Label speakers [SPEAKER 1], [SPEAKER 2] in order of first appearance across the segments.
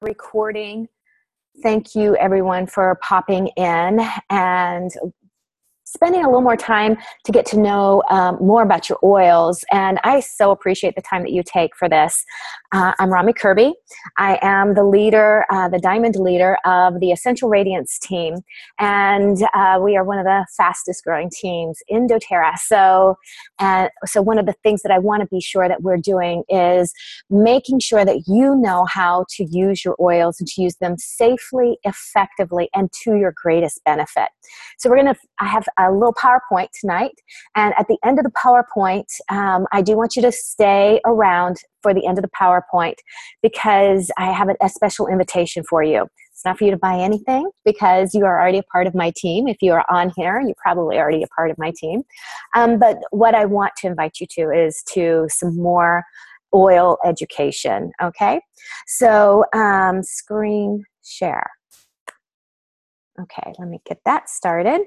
[SPEAKER 1] recording. Thank you everyone for popping in and spending a little more time to get to know more about your oils. And I so appreciate the time that you take for this. I'm Rami Kirby. I am the leader, the diamond leader of the Essential Radiance team. And we are one of the fastest growing teams in doTERRA. So one of the things that I want to be sure that we're doing is making sure that you know how to use your oils and to use them safely, effectively, and to your greatest benefit. So I have a little PowerPoint tonight, and at the end of the PowerPoint, I do want you to stay around for the end of the PowerPoint because I have a special invitation for you. It's not for you to buy anything because you are already a part of my team. If you are on here, you're probably already a part of my team. But what I want to invite you to is to some more oil education, okay? So screen share. Okay, let me get that started.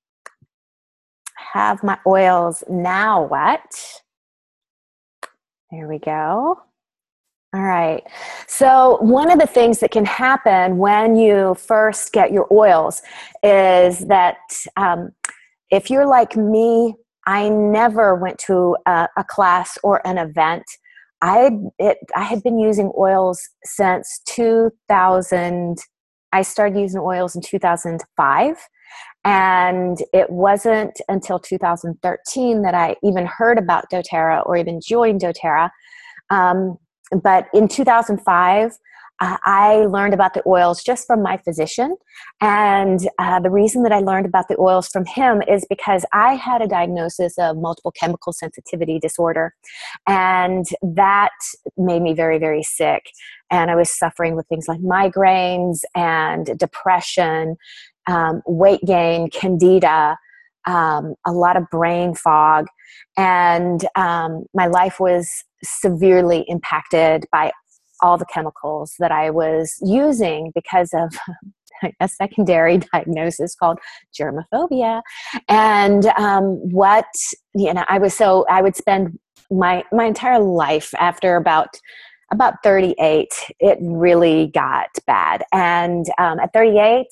[SPEAKER 1] Have my oils. Now what? There we go. All right. So one of the things that can happen when you first get your oils is that if you're like me, I never went to a class or an event. I had been using oils since 2000. I started using oils in 2005, and it wasn't until 2013 that I even heard about doTERRA or even joined doTERRA. But in 2005, I learned about the oils just from my physician. And the reason that I learned about the oils from him is because I had a diagnosis of multiple chemical sensitivity disorder. And that made me very, very sick. And I was suffering with things like migraines and depression, weight gain, candida, a lot of brain fog. And my life was severely impacted by all the chemicals that I was using because of a secondary diagnosis called germophobia. And I would spend my entire life after about 38, it really got bad. And at 38,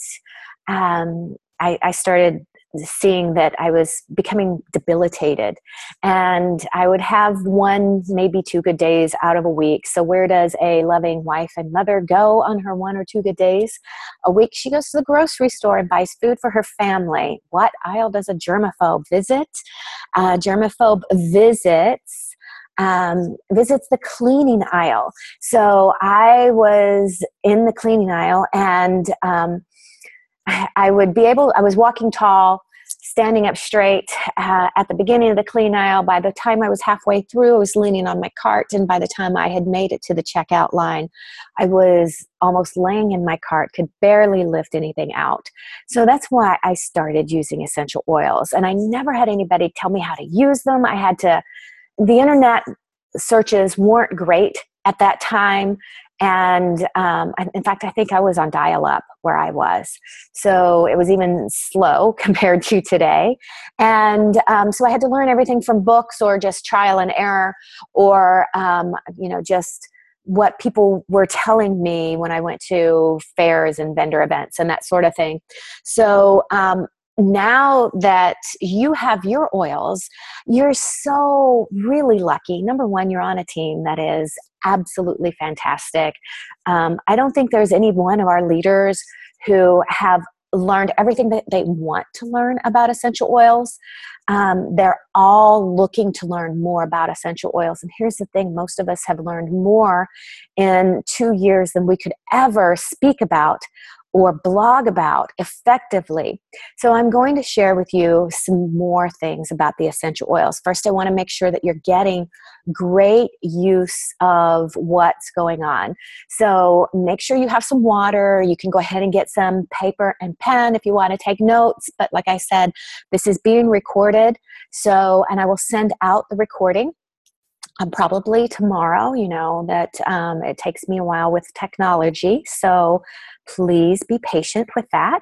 [SPEAKER 1] I started seeing that I was becoming debilitated, and I would have one, maybe 2 good days out of a week. So where does a loving wife and mother go on her 1 or 2 good days a week? She goes to the grocery store and buys food for her family. What aisle does a germaphobe visit? Germaphobe visits the cleaning aisle. So I was in the cleaning aisle, and I was walking tall, standing up straight at the beginning of the clean aisle. By the time I was halfway through, I was leaning on my cart. And by the time I had made it to the checkout line, I was almost laying in my cart, could barely lift anything out. So that's why I started using essential oils. And I never had anybody tell me how to use them. The internet searches weren't great at that time. And in fact, I think I was on dial-up where I was. So it was even slow compared to today. And so I had to learn everything from books or just trial and error or, just what people were telling me when I went to fairs and vendor events and that sort of thing. So now that you have your oils, you're so really lucky. Number one, you're on a team that is absolutely fantastic. I don't think there's any one of our leaders who have learned everything that they want to learn about essential oils. They're all looking to learn more about essential oils. And here's the thing, most of us have learned more in 2 years than we could ever speak about or blog about effectively. So I'm going to share with you some more things about the essential oils. First, I want to make sure that you're getting great use of what's going on. So make sure you have some water. You can go ahead and get some paper and pen if you want to take notes. But like I said, this is being recorded. And I will send out the recording. Probably tomorrow, that it takes me a while with technology. So please be patient with that.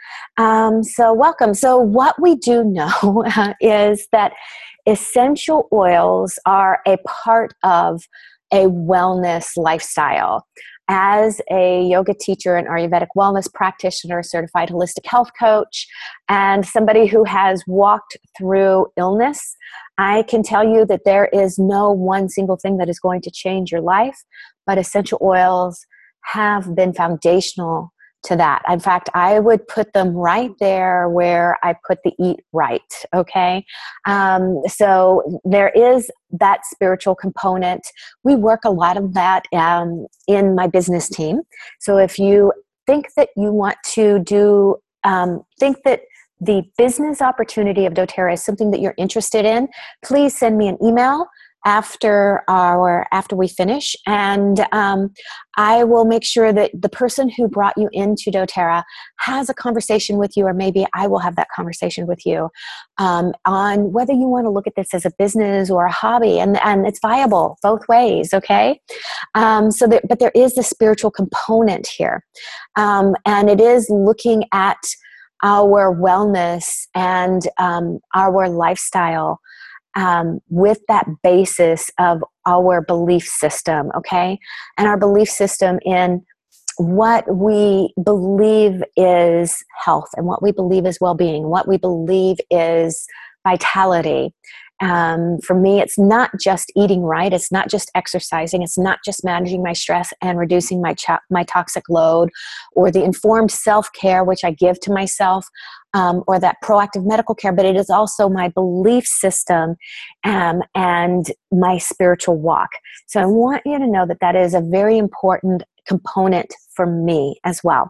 [SPEAKER 1] So welcome. So what we do know is that essential oils are a part of a wellness lifestyle. as a yoga teacher, an Ayurvedic wellness practitioner, certified holistic health coach, and somebody who has walked through illness, I can tell you that there is no one single thing that is going to change your life, but essential oils have been foundational to that. In fact, I would put them right there where I put the eat right, okay? So there is that spiritual component. We work a lot of that in my business team. So if you think that you want to do, think that the business opportunity of doTERRA is something that you're interested in, please send me an email after we finish, and I will make sure that the person who brought you into doTERRA has a conversation with you, or maybe I will have that conversation with you on whether you want to look at this as a business or a hobby, and it's viable both ways, okay? But there is the spiritual component here, and it is looking at our wellness and our lifestyle with that basis of our belief system, okay? And our belief system in what we believe is health and what we believe is well-being, what we believe is vitality. For me, it's not just eating right. It's not just exercising. It's not just managing my stress and reducing my toxic load, or the informed self-care, which I give to myself, or that proactive medical care, but it is also my belief system and my spiritual walk. So I want you to know that that is a very important component for me as well.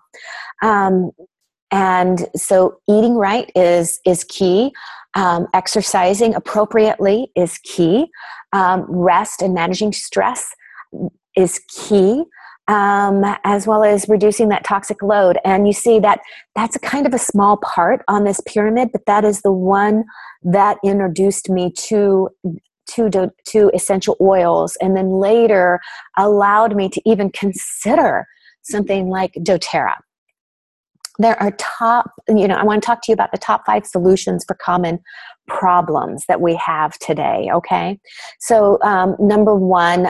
[SPEAKER 1] And so eating right is key. Exercising appropriately is key. Rest and managing stress is key, as well as reducing that toxic load. And you see that that's a kind of a small part on this pyramid, but that is the one that introduced me to essential oils, and then later allowed me to even consider something like doTERRA. There are I want to talk to you about the top 5 solutions for common problems that we have today, okay? So number 1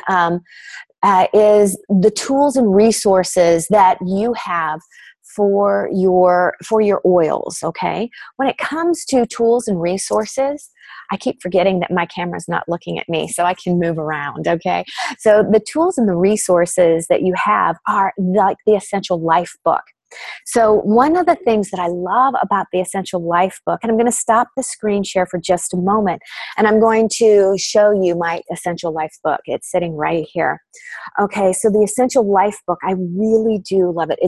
[SPEAKER 1] is the tools and resources that you have for your oils, okay? When it comes to tools and resources, I keep forgetting that my camera's not looking at me, so I can move around, okay? So the tools and the resources that you have are like the Essential Life book. So one of the things that I love about the Essential Life book, and I'm going to stop the screen share for just a moment, and I'm going to show you my Essential Life book. It's sitting right here. Okay, so the Essential Life book, I really do love it.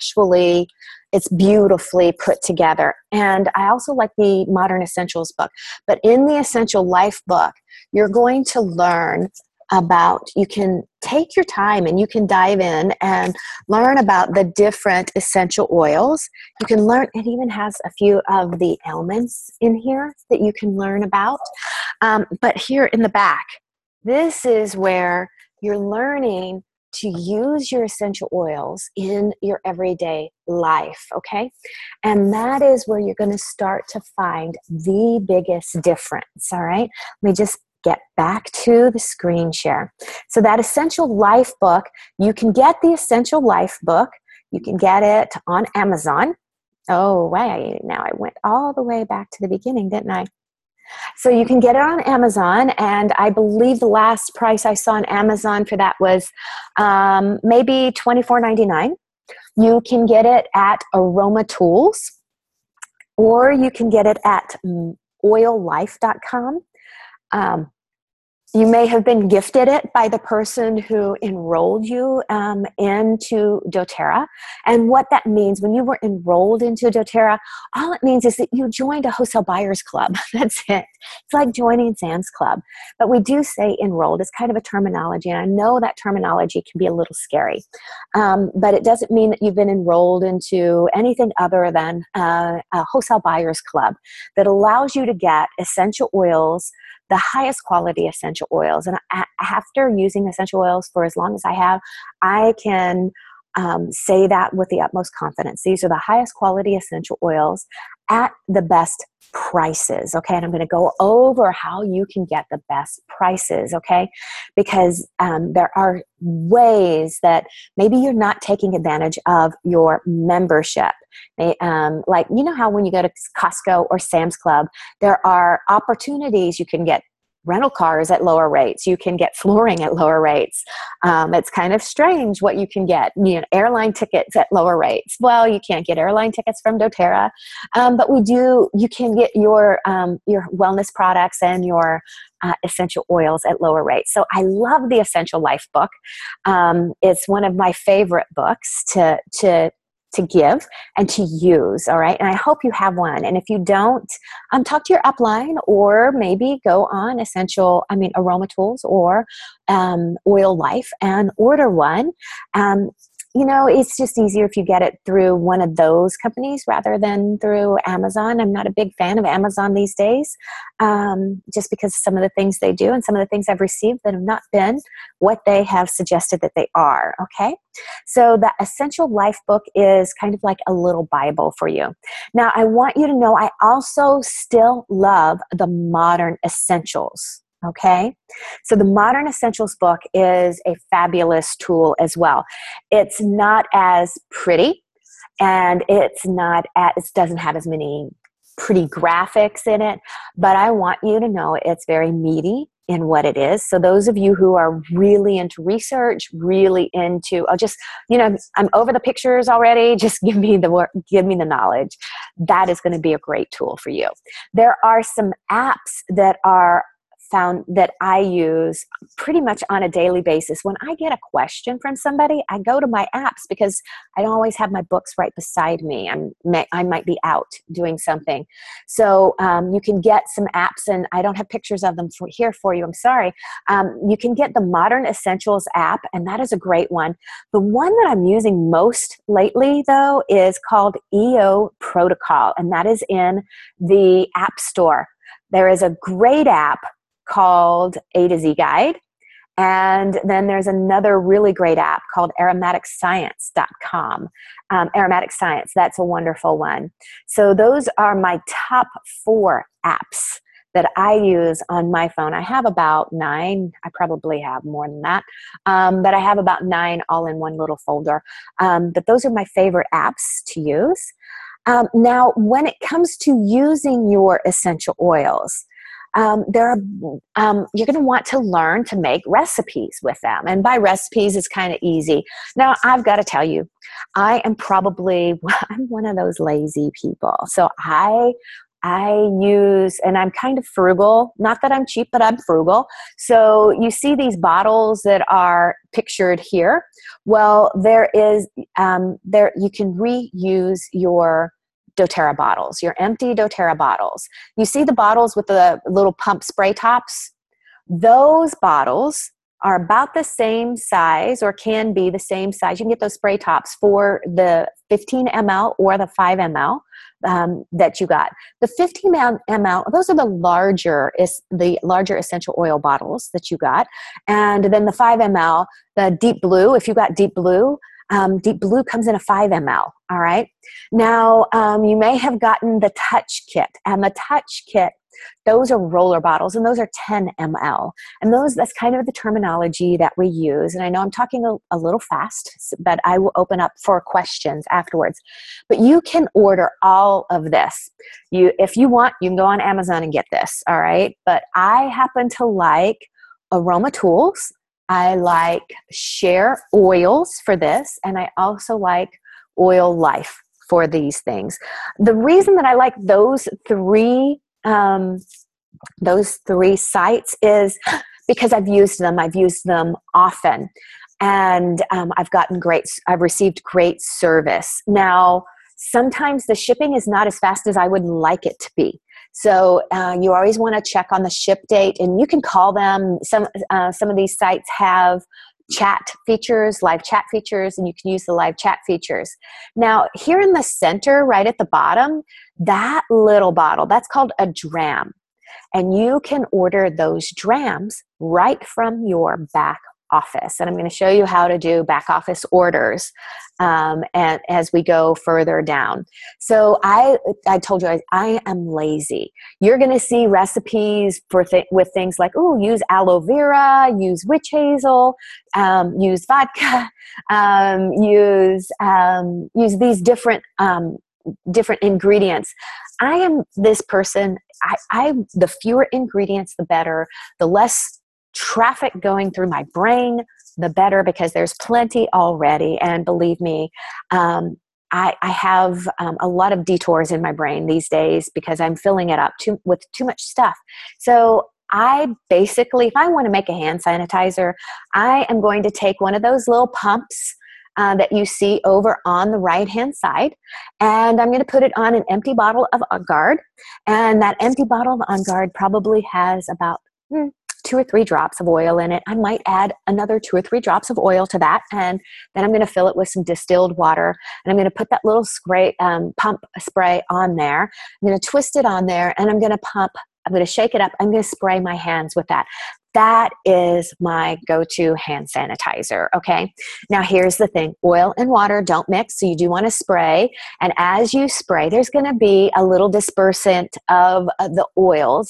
[SPEAKER 1] It's beautifully put together. And I also like the Modern Essentials book. But in the Essential Life book, you're going to learn about, you can take your time and you can dive in and learn about the different essential oils. You can learn, it even has a few of the ailments in here that you can learn about. But here in the back, this is where you're learning to use your essential oils in your everyday life, okay? And that is where you're going to start to find the biggest difference, all right? Let me just get back to the screen share. So that Essential Life book, you can get the Essential Life book. You can get it on Amazon. Oh, wait, now I went all the way back to the beginning, didn't I? So you can get it on Amazon, and I believe the last price I saw on Amazon for that was maybe $24.99. You can get it at Aroma Tools, or you can get it at oillife.com. You may have been gifted it by the person who enrolled you into doTERRA. And what that means, when you were enrolled into doTERRA, all it means is that you joined a wholesale buyers club. That's it. It's like joining Sam's Club. But we do say enrolled. It's kind of a terminology, and I know that terminology can be a little scary. But it doesn't mean that you've been enrolled into anything other than a wholesale buyers club that allows you to get essential oils, the highest quality essential oils. And after using essential oils for as long as I have, I can say that with the utmost confidence. These are the highest quality essential oils at the best prices. Okay. And I'm going to go over how you can get the best prices. Okay. Because there are ways that maybe you're not taking advantage of your membership. Like, you know how when you go to Costco or Sam's Club, there are opportunities. You can get rental cars at lower rates. You can get flooring at lower rates. It's kind of strange what you can get. Airline tickets at lower rates. Well, you can't get airline tickets from doTERRA, but you can get your wellness products and your essential oils at lower rates. So I love the Essential Life book. It's one of my favorite books to give and to use. All right. And I hope you have one. And if you don't, talk to your upline, or maybe go on Aroma Tools or Oil Life and order one. It's just easier if you get it through one of those companies rather than through Amazon. I'm not a big fan of Amazon these days, just because some of the things they do and some of the things I've received that have not been what they have suggested that they are. Okay. So the Essential Life book is kind of like a little Bible for you. Now, I want you to know I also still love the Modern Essentials. Okay, so the Modern Essentials book is a fabulous tool as well. It's not as pretty, and it doesn't have as many pretty graphics in it, but I want you to know it's very meaty in what it is. So those of you who are really into research, really into, I'm over the pictures already, just give me the knowledge. That is going to be a great tool for you. There are some apps that are found that I use pretty much on a daily basis. When I get a question from somebody, I go to my apps because I don't always have my books right beside me. I might be out doing something. So you can get some apps, and I don't have pictures of them here for you. I'm sorry. You can get the Modern Essentials app, and that is a great one. The one that I'm using most lately, though, is called EO Protocol, and that is in the App Store. There is a great app called A to Z Guide. And then there's another really great app called aromaticscience.com. Aromatic Science, that's a wonderful one. So those are my top 4 apps that I use on my phone. I have about 9. I probably have more than that. But I have about 9 all in one little folder. But those are my favorite apps to use. Now, when it comes to using your essential oils, you're going to want to learn to make recipes with them. And by recipes, it's kind of easy. Now, I've got to tell you, I'm one of those lazy people. So I use, and I'm kind of frugal, not that I'm cheap, but I'm frugal. So you see these bottles that are pictured here. Well, you can reuse your doTERRA bottles, your empty doTERRA bottles. You see the bottles with the little pump spray tops? Those bottles are about the same size, or can be the same size. You can get those spray tops for the 15 ml or the 5 ml that you got. The 15 ml, those are the larger essential oil bottles that you got. And then the 5 ml, the deep blue, if you got deep blue comes in a 5 ml. All right. Now, you may have gotten the Touch Kit, and the Touch Kit, those are roller bottles, and those are 10 ml. And that's kind of the terminology that we use. And I know I'm talking a little fast, but I will open up for questions afterwards. But you can order all of this. If you want, you can go on Amazon and get this. All right. But I happen to like Aroma Tools. I like Share Oils for this, and I also like Oil Life for these things. The reason that I like those three sites is because I've used them often, and I've received great service. Now, sometimes the shipping is not as fast as I would like it to be. So you always want to check on the ship date, and you can call them. Some of these sites have live chat features, and you can use the live chat features. Now, here in the center, right at the bottom, that little bottle, that's called a dram. And you can order those drams right from your back office, and I'm going to show you how to do back office orders, and as we go further down. So I told you I am lazy. You're going to see recipes for with things like, oh, use aloe vera, use witch hazel, use vodka, use these different ingredients. I am this person. The fewer ingredients, the better. The less traffic going through my brain, the better, because there's plenty already. And believe me, I have a lot of detours in my brain these days because I'm filling it up with too much stuff. So I basically, if I want to make a hand sanitizer, I am going to take one of those little pumps that you see over on the right-hand side, and I'm going to put it on an empty bottle of On Guard. And that empty bottle of On Guard probably has about 2 or 3 drops of oil in it. I might add another 2 or 3 drops of oil to that, and then I'm going to fill it with some distilled water, and I'm going to put that little pump spray on there. I'm going to twist it on there, and I'm going to pump. I'm going to shake it up. I'm going to spray my hands with that. That is my go-to hand sanitizer, okay? Now, here's the thing. Oil and water don't mix, so you do want to spray. And as you spray, there's going to be a little dispersant of the oils.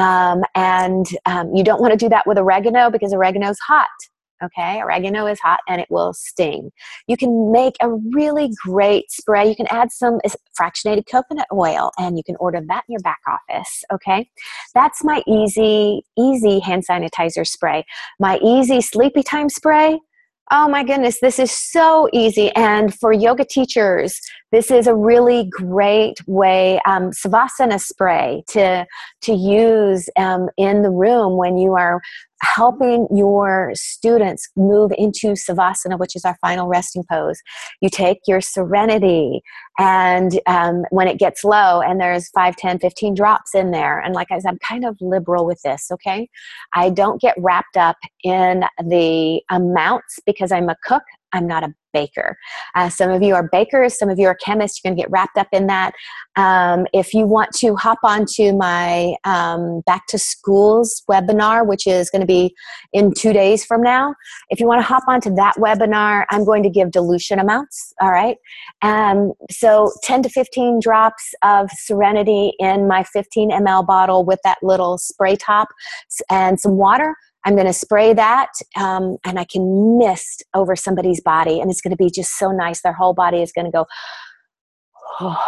[SPEAKER 1] And you don't want to do that with oregano because oregano is hot. Okay, oregano is hot and it will sting. You can make a really great spray. You can add some fractionated coconut oil and you can order that in your back office. Okay, that's my easy hand sanitizer spray. My easy sleepy time spray. Oh my goodness, this is so easy. And for yoga teachers, this is a really great way, Savasana spray to use in the room when you are helping your students move into Savasana, which is our final resting pose. You take your Serenity, and when it gets low, and there's 5, 10, 15 drops in there, and like I said, I'm kind of liberal with this, okay? I don't get wrapped up in the amounts because I'm a cook. I'm not a baker. Some of you are bakers. Some of you are chemists. You're going to get wrapped up in that. If you want to hop onto my Back to Schools webinar, which is going to be in 2 days from now, if you want to hop onto that webinar, I'm going to give dilution amounts, all right? So 10 to 15 drops of Serenity in my 15 ml bottle with that little spray top and some water. I'm going to spray that, and I can mist over somebody's body, and it's going to be just so nice. Their whole body is going to go, oh.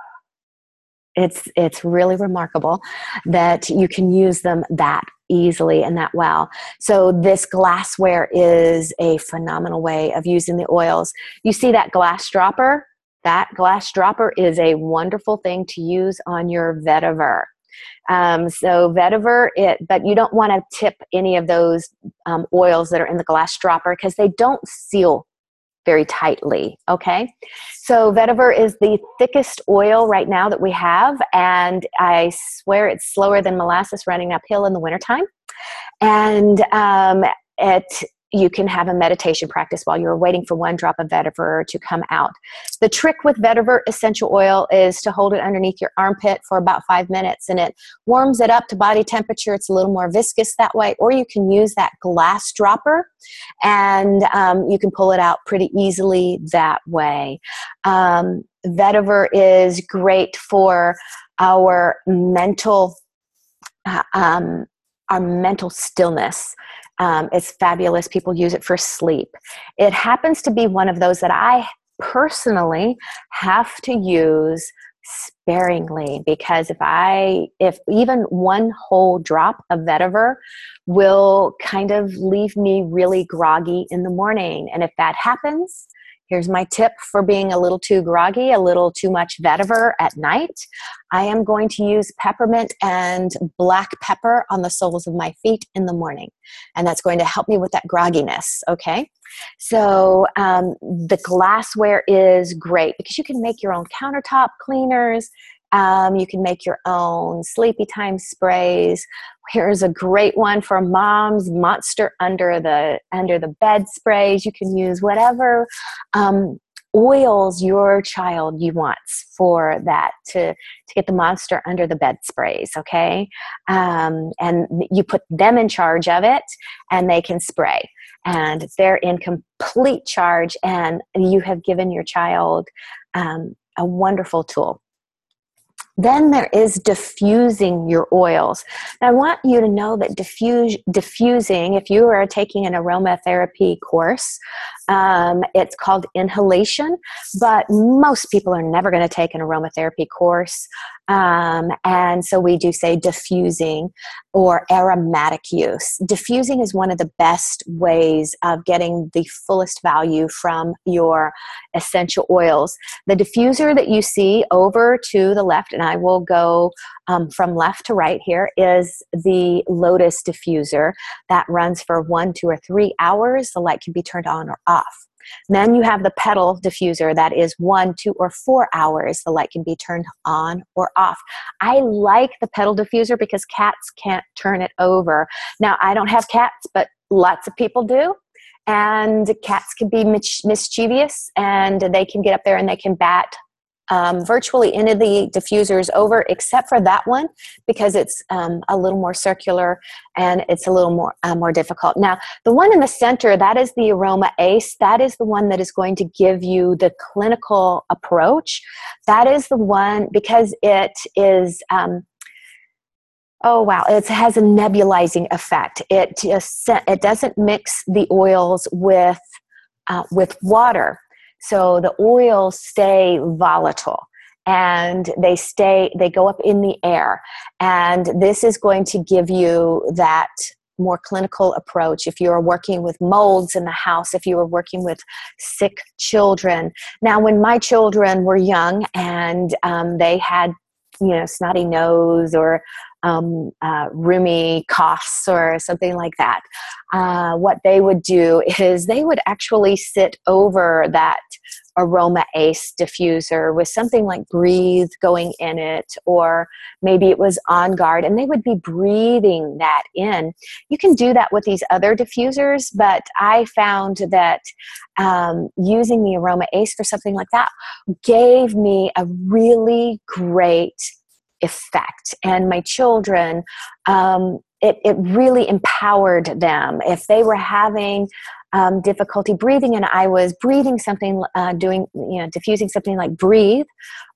[SPEAKER 1] It's really remarkable that you can use them that easily and that well. So this glassware is a phenomenal way of using the oils. You see that glass dropper? That glass dropper is a wonderful thing to use on your vetiver. So vetiver, but you don't want to tip any of those oils that are in the glass dropper because they don't seal very tightly, okay? So vetiver is the thickest oil right now that we have, and I swear it's slower than molasses running uphill in the wintertime. And you can have a meditation practice while you're waiting for 1 drop of vetiver to come out. The trick with vetiver essential oil is to hold it underneath your armpit for about 5 minutes, and it warms it up to body temperature. It's a little more viscous that way, or you can use that glass dropper, and you can pull it out pretty easily that way. Vetiver is great for our mental stillness. It's fabulous. People use it for sleep. It happens to be one of those that I personally have to use sparingly, because if even 1 whole drop of vetiver will kind of leave me really groggy in the morning. And if that happens, here's my tip for being a little too groggy, a little too much vetiver at night. I am going to use peppermint and black pepper on the soles of my feet in the morning. And that's going to help me with that grogginess, okay? So the glassware is great because you can make your own countertop cleaners. You can make your own sleepy time sprays. Here's a great one for moms, Monster under the bed sprays. You can use whatever oils your child wants for that to get the Monster under the bed sprays, okay? And you put them in charge of it, and they can spray. and they're in complete charge, and you have given your child a wonderful tool. Then there is diffusing your oils. Now, I want you to know that diffusing, if you are taking an aromatherapy course, it's called inhalation, but most people are never going to take an aromatherapy course. And so we do say diffusing or aromatic use. Diffusing is one of the best ways of getting the fullest value from your essential oils. The diffuser that you see over to the left, and I will go from left to right here, is the Lotus diffuser that runs for 1, 2, or 3 hours. The light can be turned on or off. Then you have the Petal diffuser that is 1, 2, or 4 hours. The light can be turned on or off. I like the Petal diffuser because cats can't turn it over. Now, I don't have cats, but lots of people do. And cats can be mischievous, and they can get up there and they can bat virtually any of the diffusers over, except for that one, because it's a little more circular and it's a little more difficult. Now, the one in the center, that is the Aroma Ace. That is the one that is going to give you the clinical approach. That is the one, because it is oh wow, it has a nebulizing effect. It doesn't mix the oils with water. So the oils stay volatile, and they go up in the air. And this is going to give you that more clinical approach if you are working with molds in the house, if you are working with sick children. Now, when my children were young and they had, snotty nose or roomy coughs or something like that, what they would do is they would actually sit over that Aroma Ace diffuser with something like Breathe going in it, or maybe it was On Guard, and they would be breathing that in. You can do that with these other diffusers, but I found that using the Aroma Ace for something like that gave me a really great effect. And my children, it really empowered them. If they were having difficulty breathing, and I was breathing something, diffusing something like Breathe,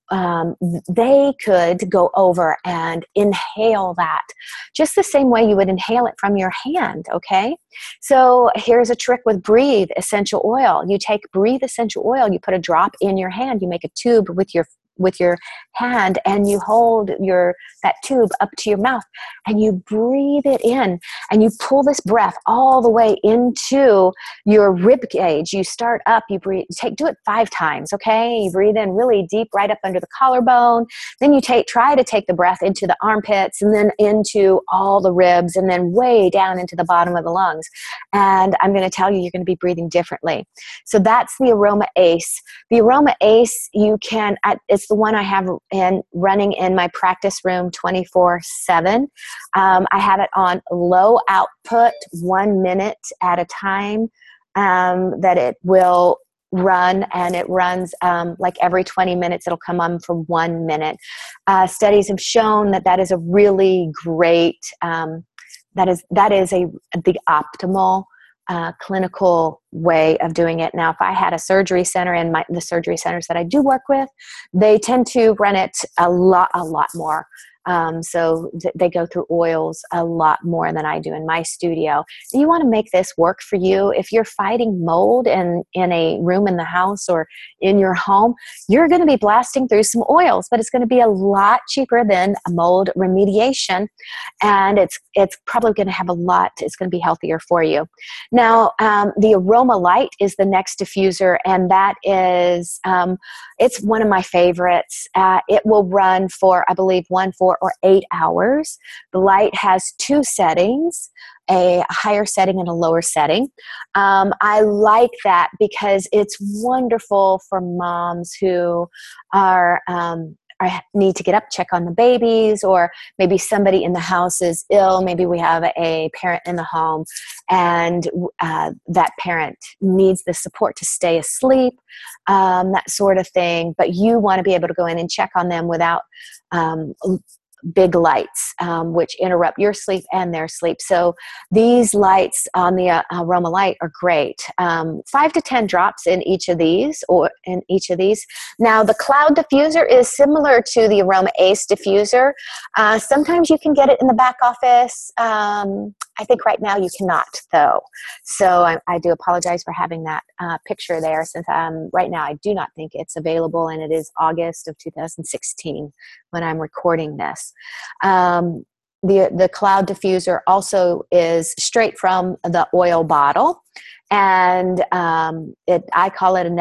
[SPEAKER 1] they could go over and inhale that just the same way you would inhale it from your hand, okay? So here's a trick with Breathe essential oil. You take Breathe essential oil, you put a drop in your hand, you make a tube with your hand, and you hold that tube up to your mouth, and you breathe it in, and you pull this breath all the way into your rib cage. You start up, you breathe, do it 5 times, okay? You breathe in really deep, right up under the collarbone. Then you try to take the breath into the armpits, and then into all the ribs, and then way down into the bottom of the lungs. And I'm going to tell you, you're going to be breathing differently. So that's the Aroma Ace. The Aroma Ace, it's the one I have running in my practice room 24/7. I have it on low output, 1 minute at a time, that it will run, and it runs like every 20 minutes. It'll come on for 1 minute. Studies have shown that is a really great, that is the optimal clinical way of doing it. Now, if I had a surgery center, and the surgery centers that I do work with, they tend to run it a lot more. So they go through oils a lot more than I do in my studio. You want to make this work for you. If you're fighting mold in a room in the house or in your home, you're going to be blasting through some oils, but it's going to be a lot cheaper than a mold remediation. And it's probably going to have it's going to be healthier for you. Now, the Aroma Light is the next diffuser, and that is, it's one of my favorites. It will run for, I believe, 1, 4, or 8 hours. The light has 2 settings, a higher setting and a lower setting. I like that because it's wonderful for moms who need to get up, check on the babies, or maybe somebody in the house is ill. Maybe we have a parent in the home, and that parent needs the support to stay asleep, that sort of thing. But you want to be able to go in and check on them without big lights, which interrupt your sleep and their sleep. So these lights on the Aroma Light are great. 5 to 10 drops in each of these, Now, the Cloud Diffuser is similar to the Aroma Ace diffuser. Sometimes you can get it in the back office. I think right now you cannot, though. So I do apologize for having that picture there, since right now I do not think it's available, and it is August of 2016 when I'm recording this. The Cloud Diffuser also is straight from the oil bottle, and I call it a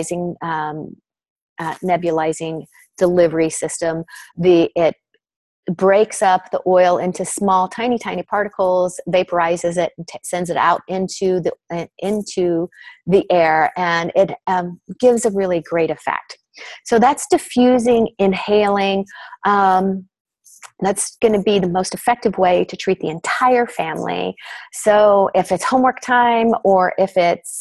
[SPEAKER 1] nebulizing delivery system. It breaks up the oil into small, tiny particles, vaporizes it, and sends it out into the air, and it gives a really great effect. So that's diffusing, inhaling. That's going to be the most effective way to treat the entire family. So if it's homework time, or if it's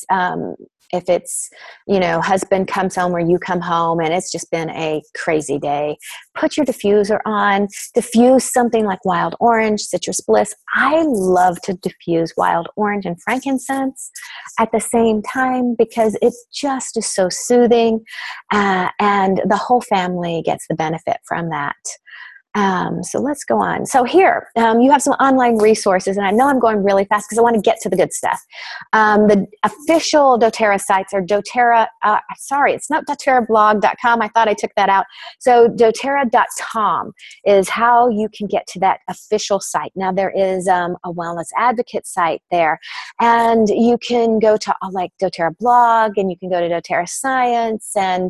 [SPEAKER 1] husband comes home or you come home and it's just been a crazy day, put your diffuser on, diffuse something like wild orange, citrus bliss. I love to diffuse wild orange and frankincense at the same time, because it just is so soothing, and the whole family gets the benefit from that. So let's go on. So here, you have some online resources, and I know I'm going really fast because I want to get to the good stuff. The official doTERRA sites are doTERRA, it's not doTERRAblog.com. I thought I took that out. So doTERRA.com is how you can get to that official site. Now, there is a wellness advocate site there, and you can go to like doTERRA blog, and you can go to doTERRA Science, and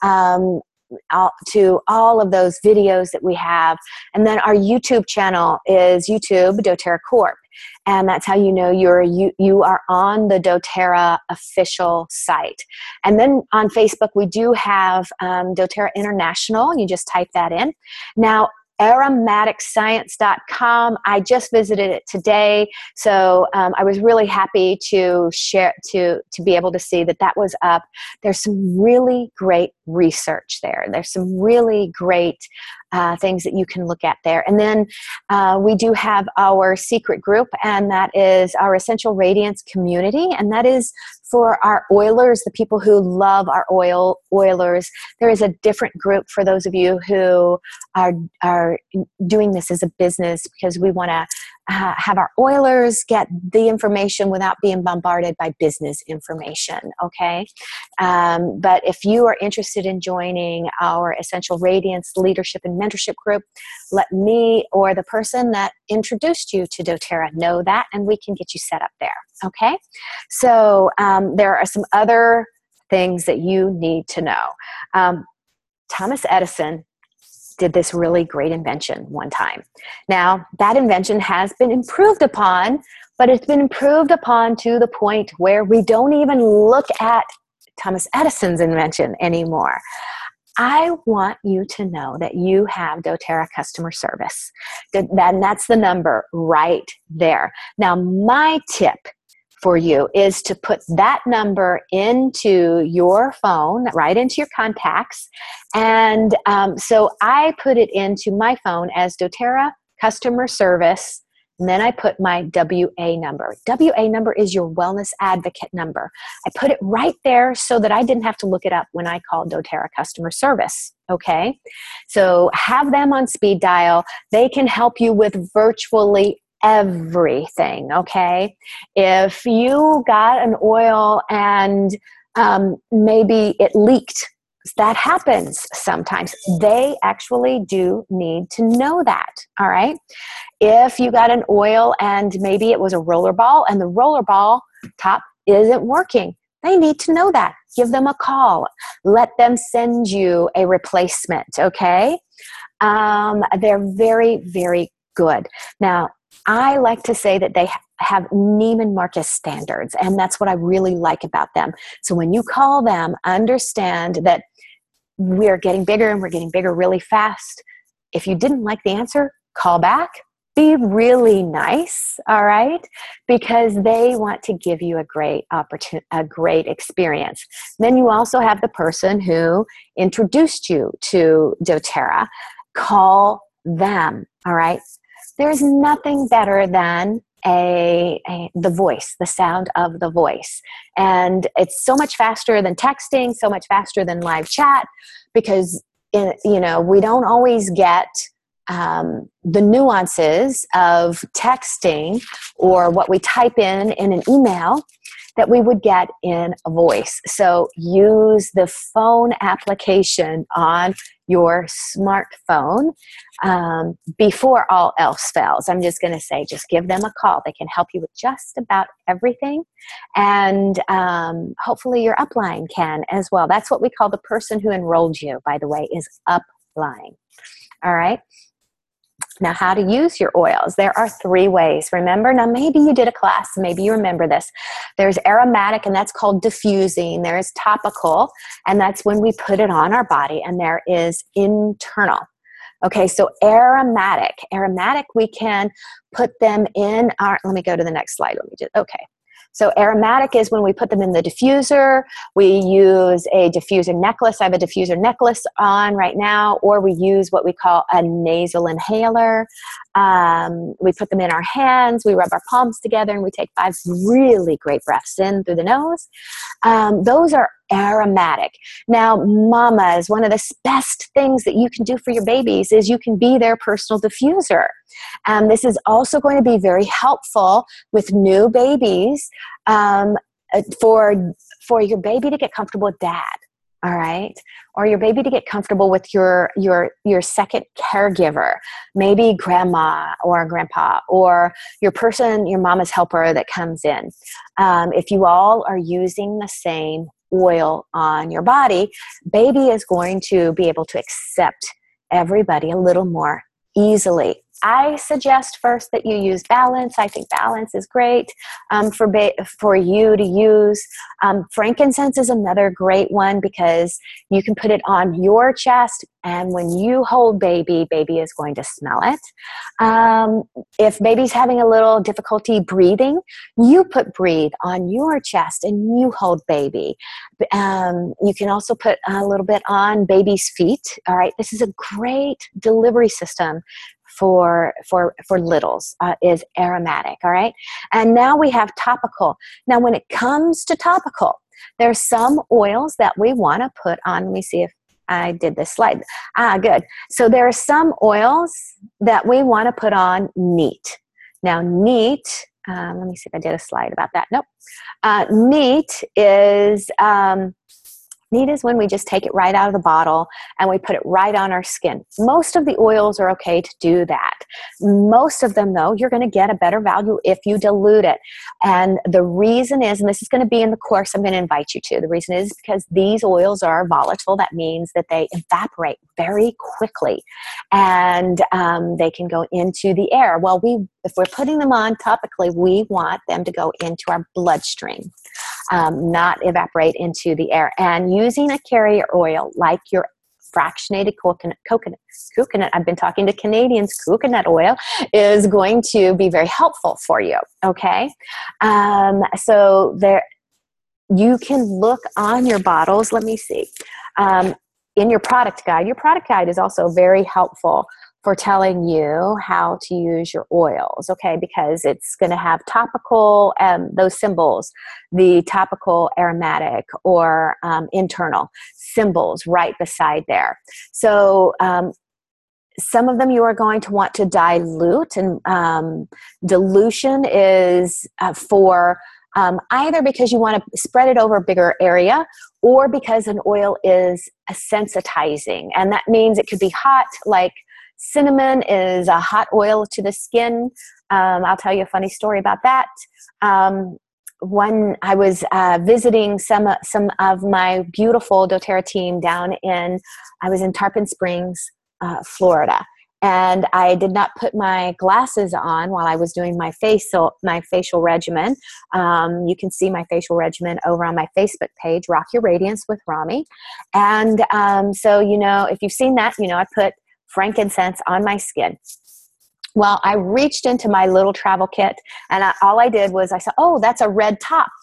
[SPEAKER 1] to all of those videos that we have. And then our YouTube channel is YouTube doTERRA Corp. And that's how you know you are on the doTERRA official site. And then on Facebook, we do have doTERRA International. You just type that in. Now, aromaticscience.com. I just visited it today, so I was really happy to share to be able to see that was up. There's some really great research there. There's some really great things that you can look at there. And then we do have our secret group, and that is our Essential Radiance community, and that is for our oilers, the people who love our oilers. There is a different group for those of you who are doing this as a business, because we want to have our oilers get the information without being bombarded by business information, okay? But if you are interested in joining our Essential Radiance Leadership and Mentorship group, let me or the person that introduced you to doTERRA know that, and we can get you set up there, okay? So there are some other things that you need to know. Thomas Edison did this really great invention one time. Now, that invention has been improved upon, but it's been improved upon to the point where we don't even look at Thomas Edison's invention anymore. I want you to know that you have doTERRA customer service. That's the number right there. Now, my tip for you is to put that number into your phone, right into your contacts. And so I put it into my phone as doTERRA customer service, and then I put my WA number. WA number is your wellness advocate number. I put it right there so that I didn't have to look it up when I called doTERRA customer service, okay? So have them on speed dial. They can help you with virtually everything, okay? If you got an oil and maybe it leaked, that happens sometimes. They actually do need to know that, all right? If you got an oil and maybe it was a roller ball and the roller ball top isn't working, they need to know that. Give them a call. Let them send you a replacement, okay? They're very, very good. Now, I like to say that they have Neiman Marcus standards, and that's what I really like about them. So when you call them, understand that we're getting bigger and we're getting bigger really fast. If you didn't like the answer, call back. Be really nice, all right? Because they want to give you a great opportunity, a great experience. Then you also have the person who introduced you to doTERRA. Call them. All right. There's nothing better than the voice, the sound of the voice. And it's so much faster than texting, so much faster than live chat, because we don't always get the nuances of texting or what we type in an email that we would get in a voice. So use the phone application on your smartphone before all else fails. I'm just going to say, just give them a call. They can help you with just about everything. And hopefully your upline can as well. That's what we call the person who enrolled you, by the way, is upline. All right. Now, how to use your oils. There are 3 ways. Remember, now maybe you did a class, maybe you remember this. There's aromatic, and that's called diffusing. There is topical, and that's when we put it on our body. And there is internal. Okay, so aromatic, we can put them in our, let me go to the next slide. Okay. So aromatic is when we put them in the diffuser. We use a diffuser necklace. I have a diffuser necklace on right now, or we use what we call a nasal inhaler. We put them in our hands. We rub our palms together, and we take 5 really great breaths in through the nose. Those are aromatic. Now, mamas, one of the best things that you can do for your babies is you can be their personal diffuser. This is also going to be very helpful with new babies for your baby to get comfortable with dad. All right. Or your baby to get comfortable with your second caregiver, maybe grandma or grandpa, or your mama's helper that comes in. If you all are using the same oil on your body, baby is going to be able to accept everybody a little more easily. I suggest first that you use Balance. I think Balance is great for you to use. Frankincense is another great one because you can put it on your chest, and when you hold baby is going to smell it. If baby's having a little difficulty breathing, you put Breathe on your chest and you hold baby. You can also put a little bit on baby's feet. All right, this is a great delivery system for littles, is aromatic. All right. And now we have topical. Now, when it comes to topical, there's some oils that we want to put on. Let me see if I did this slide. Good. So there are some oils that we want to put on neat. Now, neat, let me see if I did a slide about that. Nope. Neat is when we just take it right out of the bottle and we put it right on our skin. Most of the oils are okay to do that. Most of them, though, you're going to get a better value if you dilute it. And the reason is, and this is going to be in the course I'm going to invite you to, the reason is because these oils are volatile. That means that they evaporate very quickly and they can go into the air. Well, if we're putting them on topically, we want them to go into our bloodstream. Not evaporate into the air. And using a carrier oil like your fractionated coconut, I've been talking to Canadians, coconut oil is going to be very helpful for you. Okay. So there, you can look on your bottles. Let me see. In your product guide is also very helpful for telling you how to use your oils, okay? Because it's going to have topical, those symbols, the topical, aromatic, or internal symbols right beside there. So some of them you are going to want to dilute, and dilution is for either because you want to spread it over a bigger area, or because an oil is sensitizing. And that means it could be hot, like cinnamon is a hot oil to the skin. I'll tell you a funny story about that. When I was visiting some of my beautiful doTERRA team I was in Tarpon Springs, Florida. And I did not put my glasses on while I was doing my facial regimen. You can see my facial regimen over on my Facebook page, Rock Your Radiance with Rami. And so, if you've seen that, I put frankincense on my skin. Well, I reached into my little travel kit, and all I did was I said, oh, that's a red top.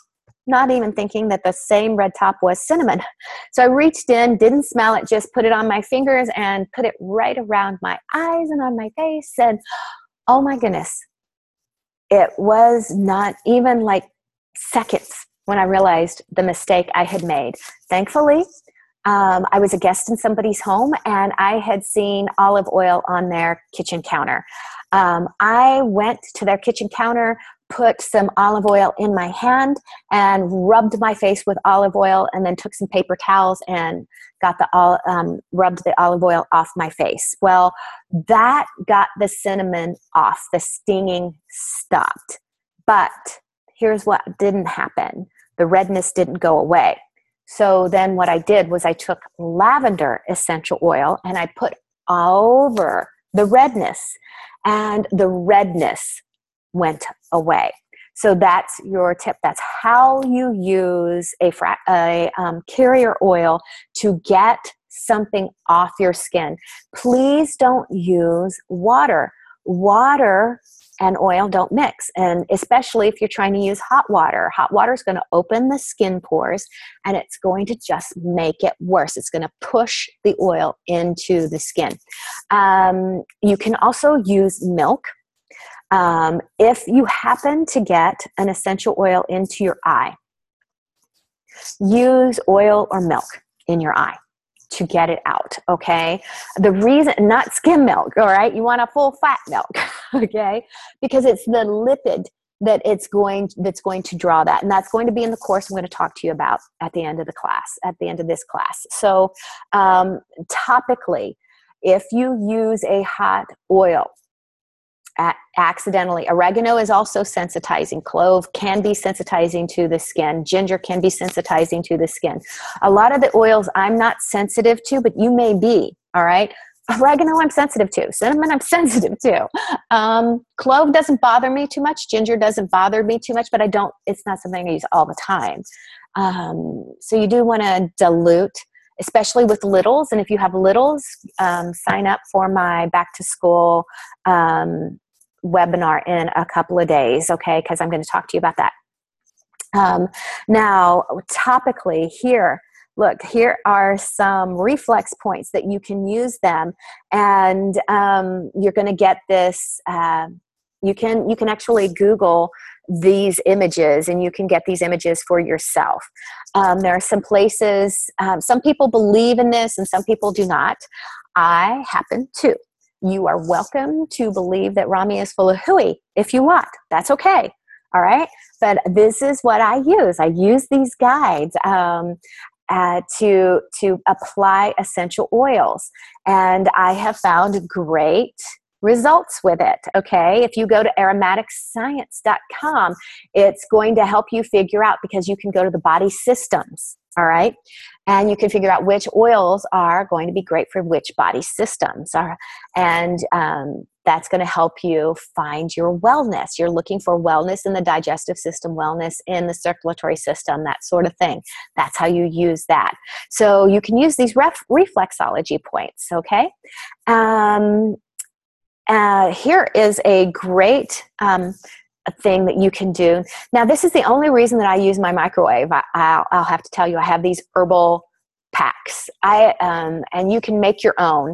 [SPEAKER 1] not even thinking that the same red top was cinnamon. So I reached in, didn't smell it, just put it on my fingers and put it right around my eyes and on my face. And oh my goodness, it was not even like seconds when I realized the mistake I had made. Thankfully, I was a guest in somebody's home and I had seen olive oil on their kitchen counter. I went to their kitchen counter, put some olive oil in my hand and rubbed my face with olive oil, and then took some paper towels and rubbed the olive oil off my face. Well, that got the cinnamon off. The stinging stopped. But here's what didn't happen. The redness didn't go away. So then what I did was I took lavender essential oil and I put over the redness, and the redness went away. So that's your tip. That's how you use a carrier oil to get something off your skin. Please don't use water. Water and oil don't mix, and especially if you're trying to use hot water. Hot water is going to open the skin pores and it's going to just make it worse. It's going to push the oil into the skin. You can also use milk. If you happen to get an essential oil into your eye, use oil or milk in your eye to get it out, okay? The reason, not skim milk, all right? You want a full fat milk, okay? Because it's the lipid that's going to draw that. And that's going to be in the course I'm going to talk to you about at the end of the class, at the end of this class. So topically, if you use a hot oil, accidentally. Oregano is also sensitizing. Clove can be sensitizing to the skin. Ginger can be sensitizing to the skin. A lot of the oils I'm not sensitive to, but you may be, all right? Oregano I'm sensitive to. Cinnamon I'm sensitive to. Clove doesn't bother me too much. Ginger doesn't bother me too much, but it's not something I use all the time. So you do want to dilute, especially with littles. And if you have littles, sign up for my back to school webinar in a couple of days, okay? Because I'm going to talk to you about that. Now, topically here, look, here are some reflex points that you can use them, and you're going to get this. You can actually Google these images, and you can get these images for yourself. There are some places. Some people believe in this, and some people do not. I happen to. You are welcome to believe that Rami is full of hooey if you want. That's okay. All right. But this is what I use. I use these guides to apply essential oils. And I have found great results with it. Okay. If you go to aromaticscience.com, it's going to help you figure out, because you can go to the body systems. All right. And you can figure out which oils are going to be great for which body systems. And that's going to help you find your wellness. You're looking for wellness in the digestive system, wellness in the circulatory system, that sort of thing. That's how you use that. So you can use these reflexology points. Okay. Here is a great thing that you can do. Now, this is the only reason that I use my microwave. I'll have to tell you, I have these herbal packs. And you can make your own.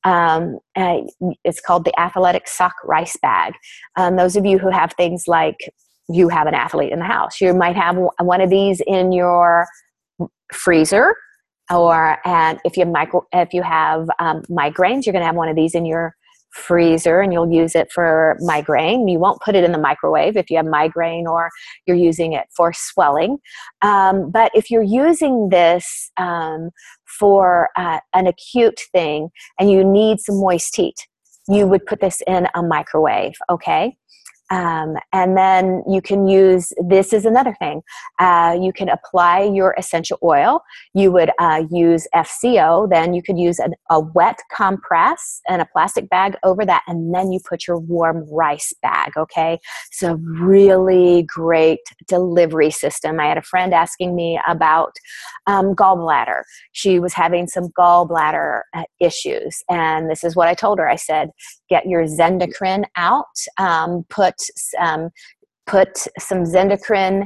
[SPEAKER 1] It's called the Athletic Sock Rice Bag. Those of you who have things like, you have an athlete in the house, you might have one of these in your freezer, and if you have migraines, you're going to have one of these in your freezer, and you'll use it for migraine. You won't put it in the microwave if you have migraine or you're using it for swelling. But if you're using this for an acute thing and you need some moist heat, you would put this in a microwave, okay? And then you can use, this is another thing, you can apply your essential oil. You would use FCO, then you could use a wet compress and a plastic bag over that, and then you put your warm rice bag, okay? So really great delivery system. I had a friend asking me about gallbladder. She was having some gallbladder issues, and this is what I told her. I said, get your Zendocrine out, put some Zendocrine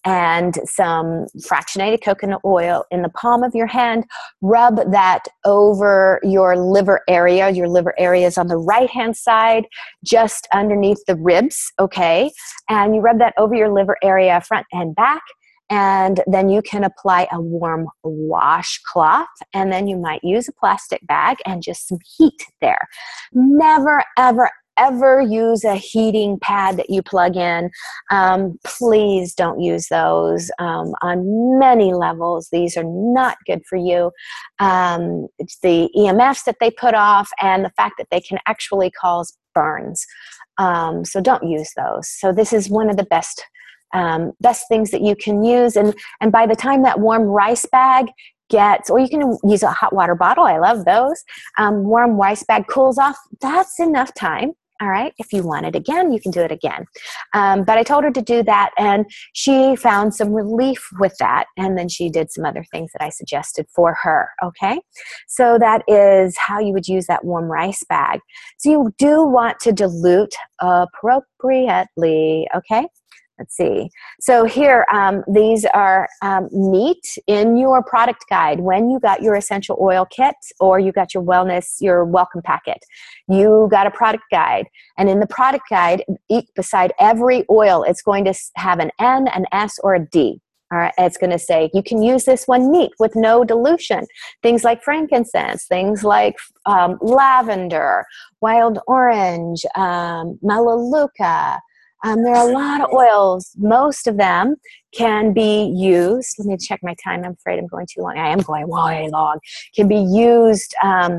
[SPEAKER 1] and some fractionated coconut oil in the palm of your hand. Rub that over your liver area. Your liver area is on the right-hand side, just underneath the ribs, okay? And you rub that over your liver area, front and back. And then you can apply a warm washcloth, and then you might use a plastic bag and just some heat there. Never, ever, ever use a heating pad that you plug in. Please don't use those on many levels. These are not good for you. It's the EMFs that they put off and the fact that they can actually cause burns. So don't use those. So this is one of the best things that you can use. And by the time that warm rice bag gets, or you can use a hot water bottle. I love those. Warm rice bag cools off. That's enough time. All right. If you want it again, you can do it again. But I told her to do that, and she found some relief with that. And then she did some other things that I suggested for her. Okay. So that is how you would use that warm rice bag. So you do want to dilute appropriately. Okay. Let's see. So here, these are neat in your product guide. When you got your essential oil kit or you got your wellness, your welcome packet, you got a product guide. And in the product guide, beside every oil, it's going to have an N, an S, or a D. All right, it's going to say you can use this one neat with no dilution. Things like frankincense, things like lavender, wild orange, melaleuca. There are a lot of oils. Most of them can be used. Let me check my time. I'm afraid I'm going too long. I am going way long. Can be used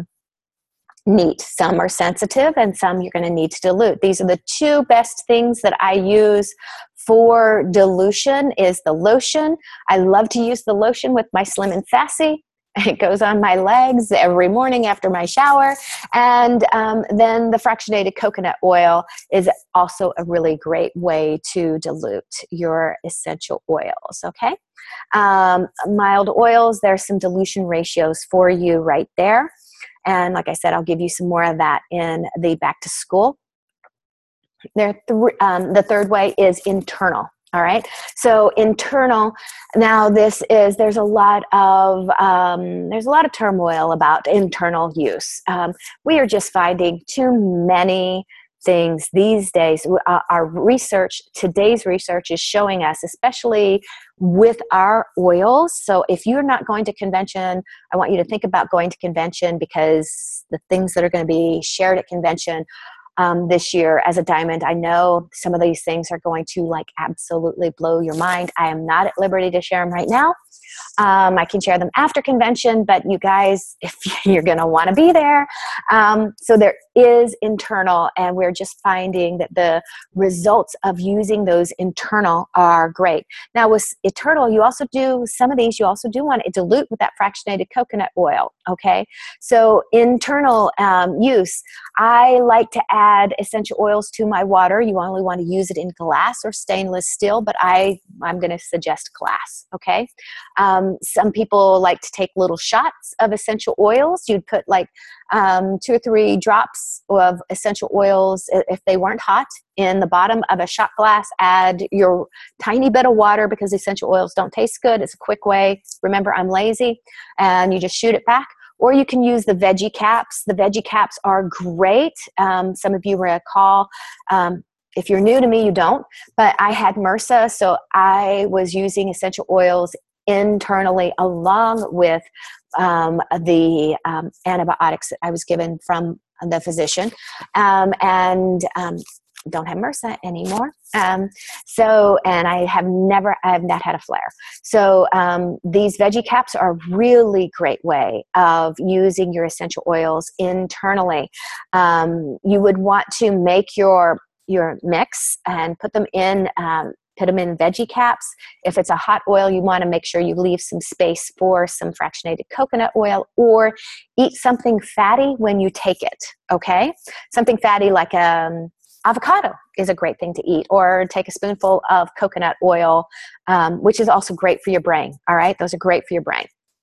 [SPEAKER 1] neat. Some are sensitive and some you're going to need to dilute. These are the two best things that I use for dilution is the lotion. I love to use the lotion with my Slim and Sassy. It goes on my legs every morning after my shower. And then the fractionated coconut oil is also a really great way to dilute your essential oils, okay? Mild oils, there's some dilution ratios for you right there. And like I said, I'll give you some more of that in the back to school. The third way is internal. All right. So internal. Now there's a lot of turmoil about internal use. We are just finding too many things these days. Today's research is showing us, especially with our oils. So if you're not going to convention, I want you to think about going to convention, because the things that are going to be shared at convention this year as a diamond, I know some of these things are going to absolutely blow your mind. I am not at liberty to share them right now. I can share them after convention, but you guys, if you're going to want to be there. So there is internal, and we're just finding that the results of using those internal are great. Now with internal, you also do want to dilute with that fractionated coconut oil. Okay. So internal use, I like to add essential oils to my water. You only want to use it in glass or stainless steel, but I'm going to suggest glass. Okay. Some people like to take little shots of essential oils. You'd put 2 or 3 drops of essential oils, if they weren't hot, in the bottom of a shot glass. Add your tiny bit of water, because essential oils don't taste good. It's a quick way. Remember, I'm lazy. And you just shoot it back. Or you can use the veggie caps. The veggie caps are great. Some of you recall, if you're new to me, you don't. But I had MRSA, so I was using essential oils internally along with the antibiotics that I was given from the physician, and don't have MRSA anymore. And I have not had a flare. So these veggie caps are a really great way of using your essential oils internally. You would want to make your mix and put them in veggie caps. If it's a hot oil, you want to make sure you leave some space for some fractionated coconut oil, or eat something fatty when you take it, okay? Something fatty like avocado is a great thing to eat, or take a spoonful of coconut oil, which is also great for your brain, all right? Those are great for your brain.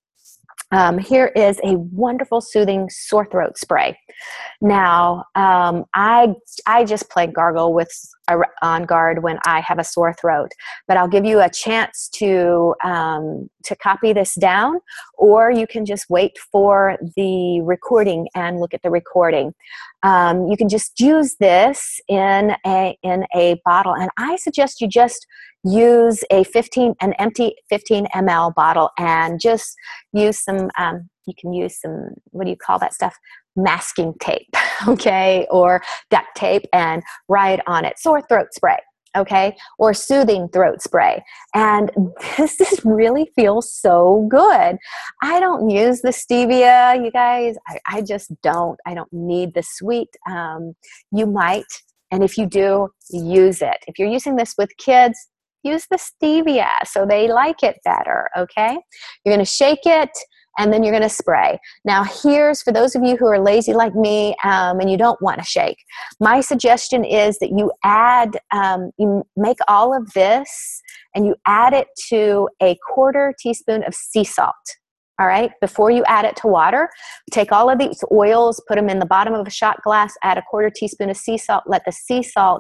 [SPEAKER 1] Here is a wonderful soothing sore throat spray. Now, I just plain gargle with on guard when I have a sore throat. But I'll give you a chance to copy this down, or you can just wait for the recording and look at the recording. You can just use this in a bottle, and I suggest you just use an empty 15 ml bottle, and just use some. You can use some, what do you call that stuff? Masking tape, okay, or duct tape, and write on it sore throat spray, okay, or soothing throat spray. And this really feels so good. I don't use the stevia, you guys. I just don't. I don't need the sweet. You might, and if you do, use it. If you're using this with kids, use the stevia so they like it better, okay? You're going to shake it, and then you're going to spray. Now, here's, for those of you who are lazy like me, and you don't want to shake, my suggestion is that you add, you make all of this, and you add it to a 1/4 teaspoon of sea salt. All right, before you add it to water, take all of these oils, put them in the bottom of a shot glass, add a 1/4 teaspoon of sea salt, let the sea salt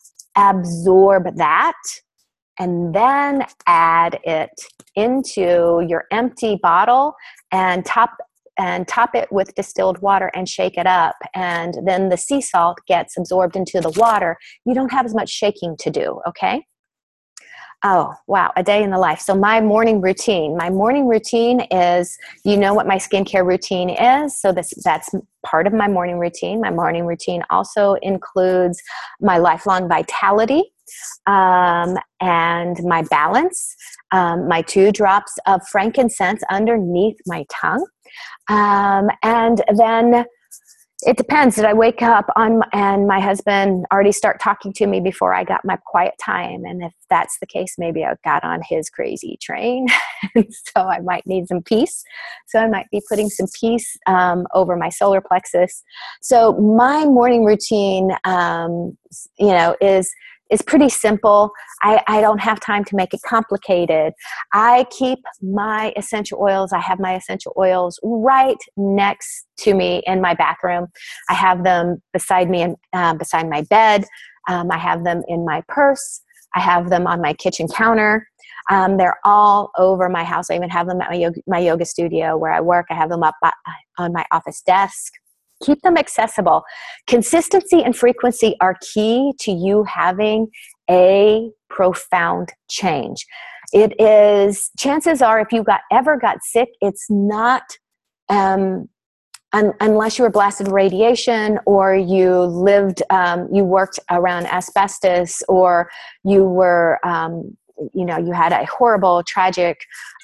[SPEAKER 1] absorb that, and then add it into your empty bottle and top it with distilled water and shake it up. And then the sea salt gets absorbed into the water. You don't have as much shaking to do, okay? Oh, wow, a day in the life. So my morning routine is, you know what my skincare routine is, so that's part of my morning routine. My morning routine also includes my lifelong vitality, and my balance, my 2 drops of frankincense underneath my tongue. And then it depends. Did I wake up and my husband already start talking to me before I got my quiet time? And if that's the case, maybe I got on his crazy train. So I might need some peace. So I might be putting some peace over my solar plexus. So my morning routine, is pretty simple. I don't have time to make it complicated. I keep my essential oils. I have my essential oils right next to me in my bathroom. I have them beside me and beside my bed. I have them in my purse. I have them on my kitchen counter. They're all over my house. I even have them at my yoga studio where I work. I have them up on my office desk. Keep them accessible. Consistency and frequency are key to you having a profound change. It is, chances are, if you ever got sick, it's not, unless you were blasted with radiation, or you worked around asbestos, or you were, you had a horrible, tragic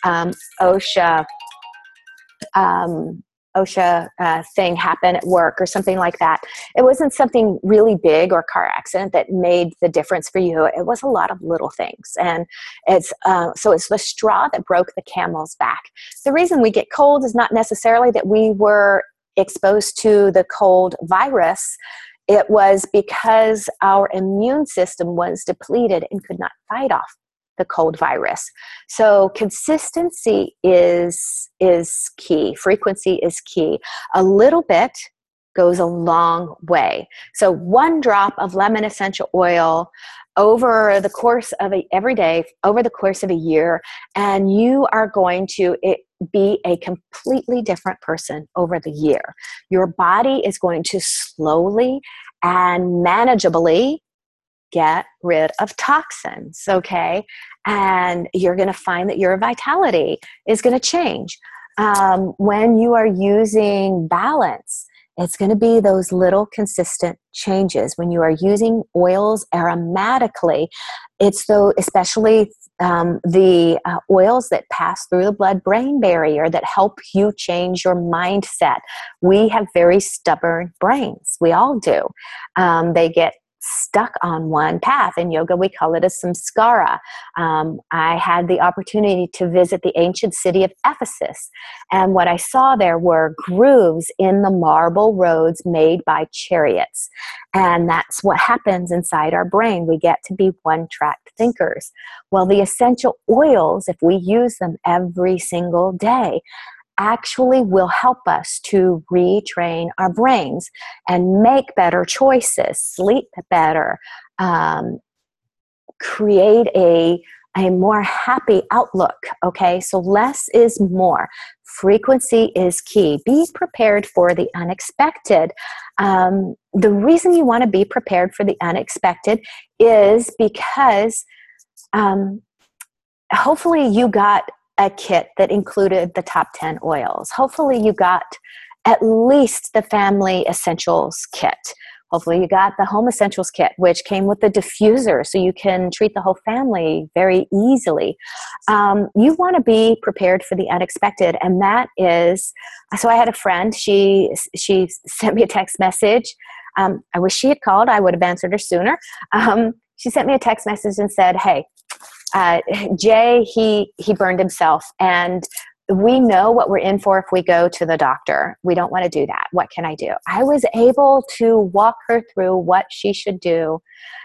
[SPEAKER 1] OSHA thing happen at work or something like that. It wasn't something really big or car accident that made the difference for you. It was a lot of little things. And so it's the straw that broke the camel's back. The reason we get cold is not necessarily that we were exposed to the cold virus. It was because our immune system was depleted and could not fight off the cold virus. So consistency is key. Frequency is key. A little bit goes a long way. So 1 drop of lemon essential oil over the course of every day, over the course of a year, and you are going to be a completely different person over the year. Your body is going to slowly and manageably get rid of toxins, okay? And you're going to find that your vitality is going to change. When you are using balance, it's going to be those little consistent changes. When you are using oils aromatically, it's especially the oils that pass through the blood-brain barrier that help you change your mindset. We have very stubborn brains. We all do. They get stuck on one path. In yoga, we call it a samskara. I had the opportunity to visit the ancient city of Ephesus, and what I saw there were grooves in the marble roads made by chariots. And that's what happens inside our brain. We get to be one-track thinkers. Well, the essential oils, if we use them every single day, actually will help us to retrain our brains and make better choices, sleep better, um, create a more happy outlook. Okay, so less is more. Frequency is key. Be prepared for the unexpected. The reason you want to be prepared for the unexpected is because hopefully you got a kit that included the top 10 oils. Hopefully you got at least the family essentials kit. Hopefully you got the home essentials kit, which came with the diffuser, so you can treat the whole family very easily. You want to be prepared for the unexpected, and that is, so I had a friend, she sent me a text message. I wish she had called. I would have answered her sooner. She sent me a text message and said, hey, Jay, he burned himself, and we know what we're in for if we go to the doctor. We don't want to do that. What can I do? I was able to walk her through what she should do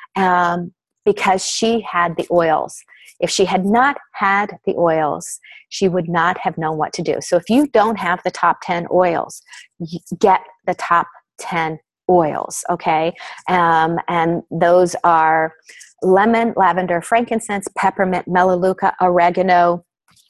[SPEAKER 1] because she had the oils. If she had not had the oils, she would not have known what to do. So if you don't have the top 10 oils, get the top 10 oils, okay? And those are lemon, lavender, frankincense, peppermint, melaleuca, oregano,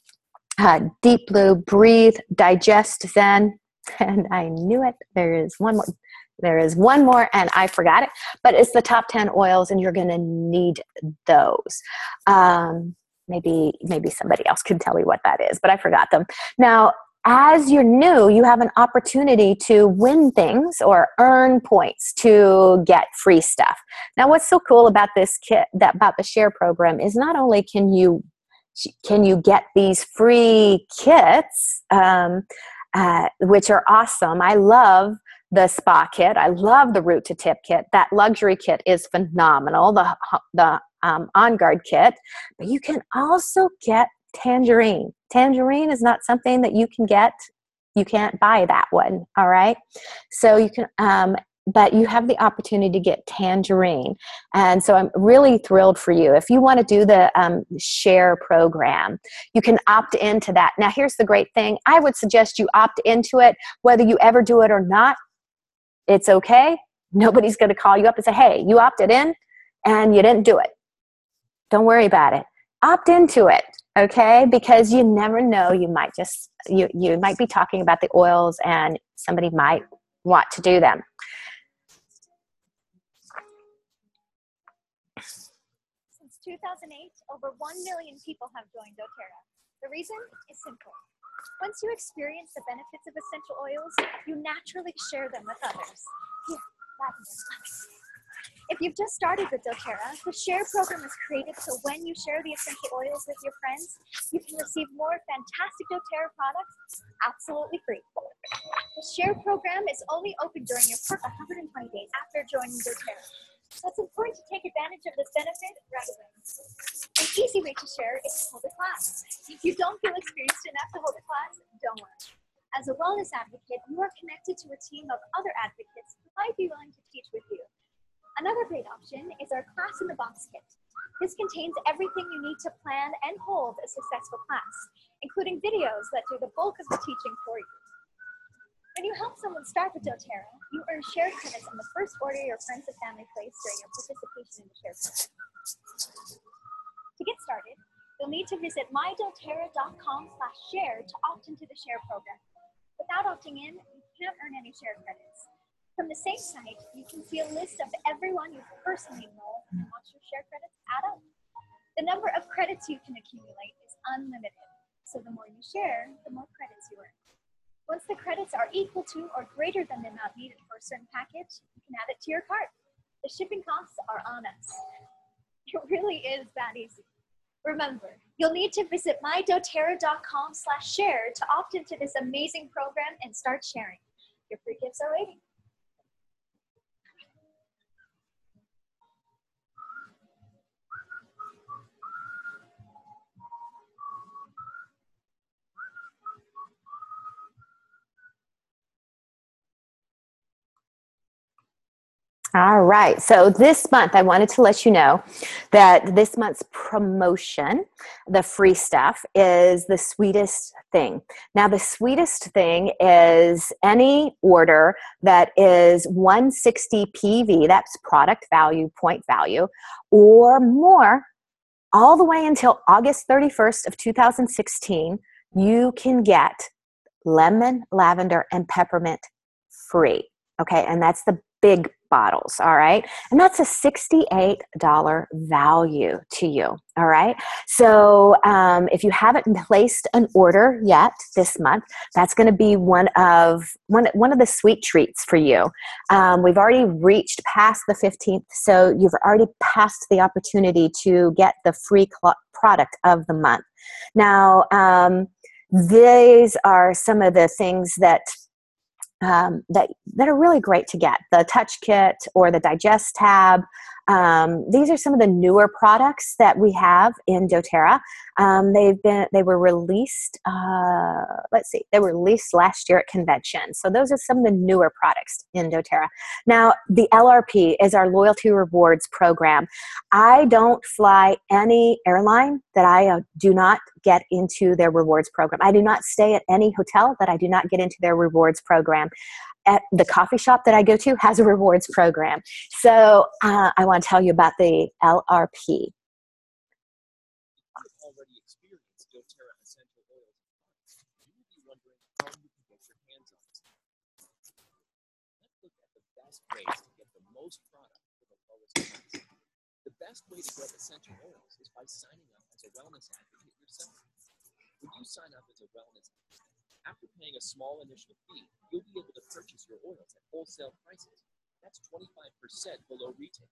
[SPEAKER 1] Deep Blue, Breathe, Digest, Zen, and I knew it. There is one more. There is one more, and I forgot it. But it's the top 10 oils, and you're going to need those. Maybe somebody else could tell me what that is, but I forgot them. Now, as you're new, you have an opportunity to win things or earn points to get free stuff. Now, what's so cool about this kit, about the Share program, is not only can you get these free kits, which are awesome. I love the spa kit. I love the root to tip kit. That luxury kit is phenomenal. The On Guard kit, but you can also get tangerine. Tangerine is not something that you can get. You can't buy that one. All right. So you can, but you have the opportunity to get tangerine. And so I'm really thrilled for you. If you want to do the Share program, you can opt into that. Now, here's the great thing. I would suggest you opt into it, whether you ever do it or not. It's okay. Nobody's going to call you up and say, hey, you opted in and you didn't do it. Don't worry about it. Opt into it, okay? Because you never know. You might just, you might be talking about the oils and somebody might want to do them.
[SPEAKER 2] Since 2008, over 1 million people have joined doTERRA. The reason is simple. Once you experience the benefits of essential oils, you naturally share them with others. Here, if you've just started with doTERRA, the Share program is created so when you share the essential oils with your friends, you can receive more fantastic doTERRA products absolutely free. The Share program is only open during your first 120 days after joining doTERRA. So it's important to take advantage of this benefit right away. An easy way to share is to hold a class. If you don't feel experienced enough to hold a class, don't worry. As a wellness advocate, you are connected to a team of other advocates who might be willing to teach with you. Another great option is our Class in the Box kit. This contains everything you need to plan and hold a successful class, including videos that do the bulk of the teaching for you. When you help someone start with doTERRA, you earn Share credits on the first order your friends and family place during your participation in the Share program. To get started, you'll need to visit mydoterra.com/share to opt into the Share program. Without opting in, you can't earn any Share credits. From the same site, you can see a list of everyone you've personally enrolled and watch your Share credits add up. The number of credits you can accumulate is unlimited, so the more you share, the more credits you earn. Once the credits are equal to or greater than the amount needed for a certain package, you can add it to your cart. The shipping costs are on us. It really is that easy. Remember, you'll need to visit mydoterra.com/share to opt into this amazing program and start sharing. Your free gifts are waiting.
[SPEAKER 1] All right. So this month, I wanted to let you know that this month's promotion, the free stuff, is the sweetest thing. Now, the sweetest thing is any order that is 160 PV, that's product value, point value, or more, all the way until August 31st of 2016, you can get lemon, lavender, and peppermint free. Okay, and that's the big bottles, all right? And that's a $68 value to you, all right? So if you haven't placed an order yet this month, that's going to be one of the sweet treats for you. We've already reached past the 15th, so you've already passed the opportunity to get the free product of the month. Now, these are some of the things that are really great to get. The Touch Kit or the Digest Tab. These are some of the newer products that we have in doTERRA. They were released, they were released last year at convention. So those are some of the newer products in doTERRA. Now, the LRP is our loyalty rewards program. I don't fly any airline that I do not get into their rewards program. I do not stay at any hotel that I do not get into their rewards program. At the coffee shop that I go to has a rewards program. So I want to tell you about the LRP.
[SPEAKER 3] Already experienced doTERRA essential oils, you will be wondering how you can get your hands on it. Let's look at the best ways to get the most product for the lowest price. The best way to get essential oils is by signing up as a wellness advocate yourself. When you sign up as a wellness advocate, after paying a small initial fee, you'll be able to purchase your oils at wholesale prices. That's 25% below retail.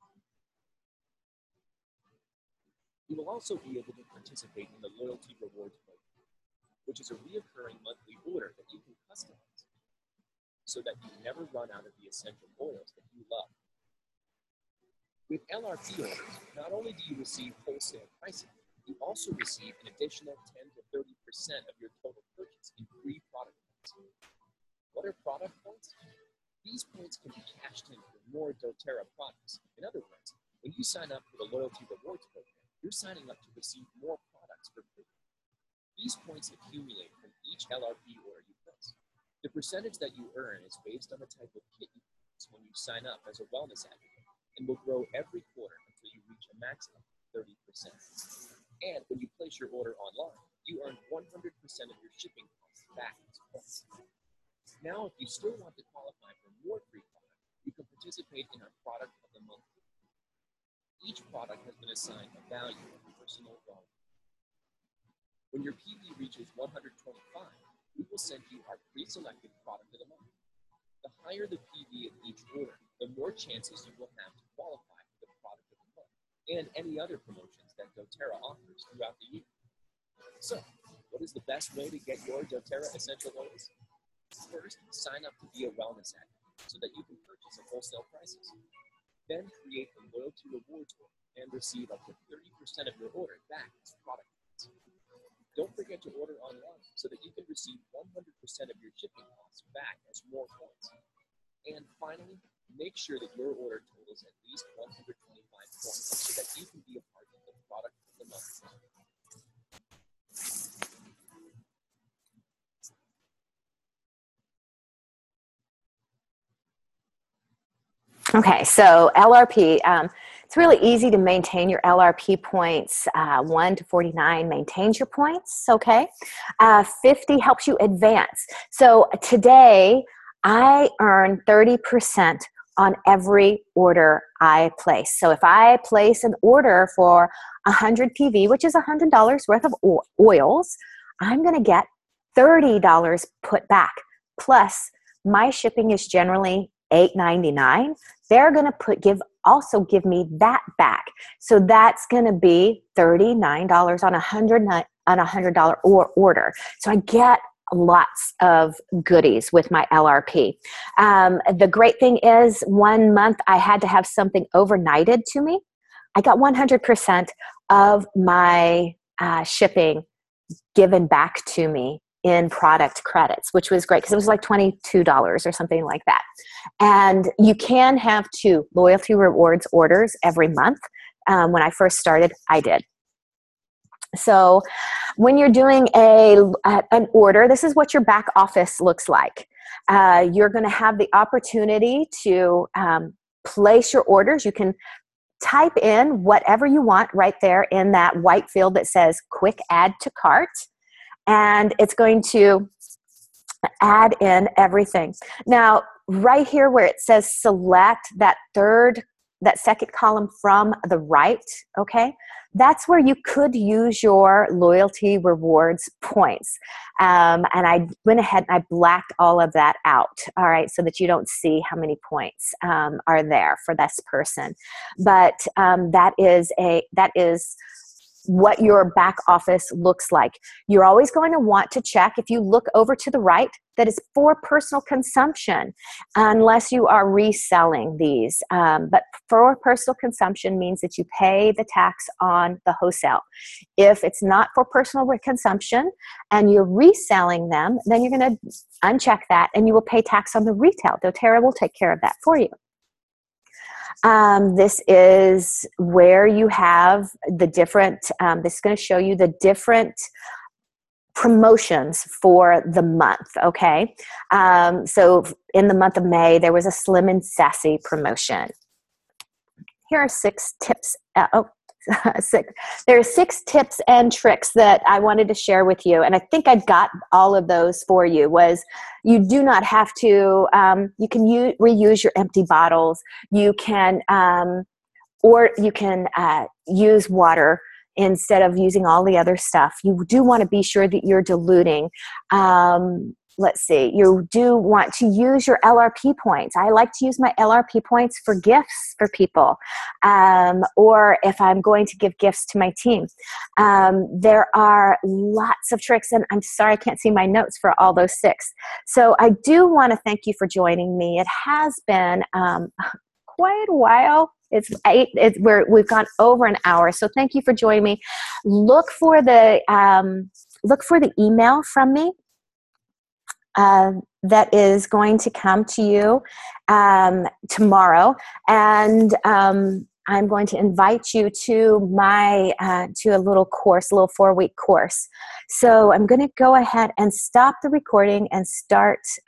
[SPEAKER 3] You will also be able to participate in the Loyalty Rewards Program, which is a reoccurring monthly order that you can customize so that you never run out of the essential oils that you love. With LRP orders, not only do you receive wholesale pricing, you also receive an additional 10 to 30% of your total purchase in free product points. What are product points? These points can be cashed in for more doTERRA products. In other words, when you sign up for the Loyalty Rewards Program, you're signing up to receive more products for free. These points accumulate from each LRP order you place. The percentage that you earn is based on the type of kit you purchase when you sign up as a wellness advocate and will grow every quarter until you reach a maximum of 30%. And when you place your order online, you earn 100% of your shipping costs back as points. Now, if you still want to qualify for more free product, you can participate in our Product of the Month. Each product has been assigned a value of personal value. When your PV reaches 125, we will send you our pre-selected Product of the Month. The higher the PV of each order, the more chances you will have to qualify for the Product of the Month and any other promotions that doTERRA offers throughout the year. So, what is the best way to get your doTERRA essential oils? First, sign up to be a wellness advocate so that you can purchase at wholesale prices. Then create a loyalty rewards order and receive up to 30% of your order back as product points. Don't forget to order online so that you can receive 100% of your shipping costs back as more points. And finally, make sure that your order totals at least 125 points so that you can be a part of the Product of the Month.
[SPEAKER 1] Okay, so LRP, it's really easy to maintain your LRP points. 1 to 49 maintains your points, okay? 50 helps you advance. So today, I earn 30% on every order I place. So if I place an order for 100 PV, which is $100 worth of oils, I'm gonna get $30 put back. Plus, my shipping is generally $8.99. They're going to also give me that back. So that's going to be $39 on a $100 order. So I get lots of goodies with my LRP. The great thing is 1 month I had to have something overnighted to me. I got 100% of my shipping given back to me in product credits, which was great because it was like $22 or something like that. And you can have 2 loyalty rewards orders every month. When I first started, I did. So when you're doing an order, this is what your back office looks like. You're going to have the opportunity to place your orders. You can type in whatever you want right there in that white field that says quick add to cart, and it's going to add in everything. Now, right here where it says select that second column from the right, okay, that's where you could use your loyalty rewards points. And I went ahead and I blacked all of that out, all right, so that you don't see how many points are there for this person. But that is what your back office looks like. You're always going to want to check, if you look over to the right, that is for personal consumption, unless you are reselling these. But for personal consumption means that you pay the tax on the wholesale. If it's not for personal consumption and you're reselling them, then you're going to uncheck that and you will pay tax on the retail. doTERRA will take care of that for you. This is where you have the different, this is going to show you the different promotions for the month, okay? So in the month of May, there was a Slim and Sassy promotion. Here are 6 tips. There are 6 tips and tricks that I wanted to share with you, and I think I've got all of those for you. Was you do not have to, you can reuse your empty bottles. You can, or you can use water instead of using all the other stuff. You do want to be sure that you're diluting. Let's see, you do want to use your LRP points. I like to use my LRP points for gifts for people, or if I'm going to give gifts to my team. There are lots of tricks, and I'm sorry I can't see my notes for all those 6. So I do want to thank you for joining me. It has been quite a while. It's 8. We've gone over an hour, so thank you for joining me. Look for the email from me. That is going to come to you tomorrow, and I'm going to invite you to my to a little course, a little 4-week course. So I'm going to go ahead and stop the recording and start